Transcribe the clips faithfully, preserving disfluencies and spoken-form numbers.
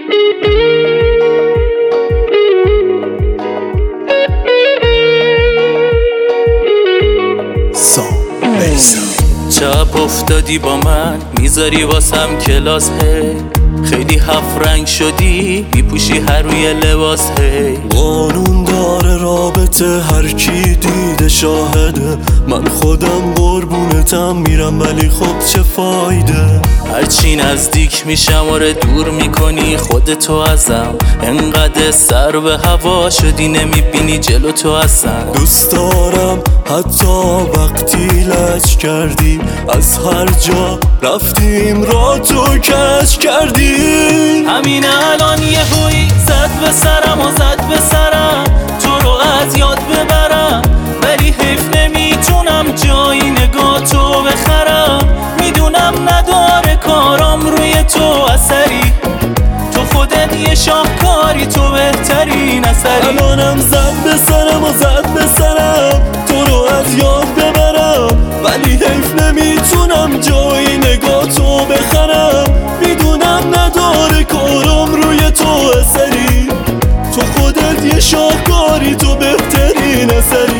چپ افتادی با من میذاری واسم کلاس هی، خیلی هفت رنگ شدی میپوشی هر روی لباس هی. قانون داره رابطه هر کی دیده شاهده، من خودم قربونتم میرم ولی خب چه فایده. هرچی نزدیک میشم آره دور میکنی خودتو ازم، انقدر سر به هوا شدی نمیبینی جلو تو اصلا. دوست دارم حتی وقتی لج کردی، از هر جا رفتیم را تو کج کردی. همین الان یه هوی زد به سرم و زد به سرم، تو رو از یاد ببرم ولی حیف نمیتونم جایی نگاه تو بخرم. میدونم نداره کارام روی تو اثری، تو خودت یه شاهکاری، تو بهترین اثری. الانم زد به سرم و زد به سرم، تو رو از یاد ببرم ولی حیف نمیتونم جایی نگاه تو بخرم. میدونم نداره کارام روی تو اثری، تو خودت یه شاهکاری، تو بهترین اثری.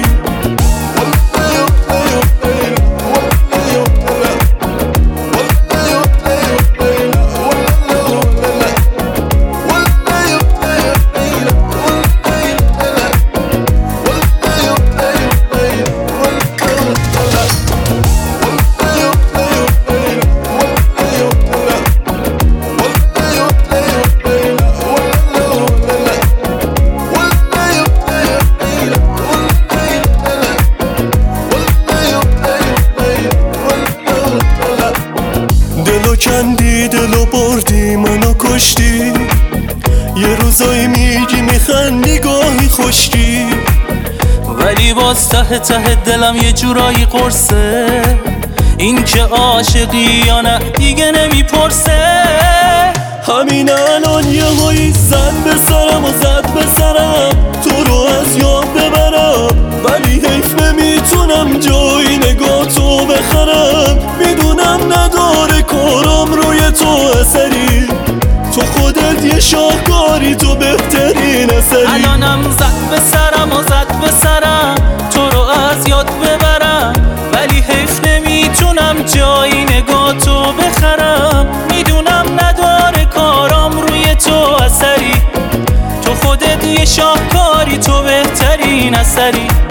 دلو کندی دلو بردی منو کشتی، یه روزایی میگی میخندی گاهی خشکی، ولی باز ته ته دلم یه جورایی قرصه، این که عاشقی یا نه دیگه نمیپرسه. همین الان یه هایی زد به سرم و زد به سرم، تو رو از یاد ببرم ولی حیف نمیتونم جایی نگاه تو بخرم. میدونم نداره کارام روی تو اثری، تو خودت یه شاهکاری، تو بهترین اثری. الانم زد به سرم و زد به سرم، تو رو از یاد ببرم ولی حیف نمیتونم جایی نگاه تو بخرم. میدونم نداره کارام روی تو اثری، تو خودت یه شاهکاری، تو بهترین اثری.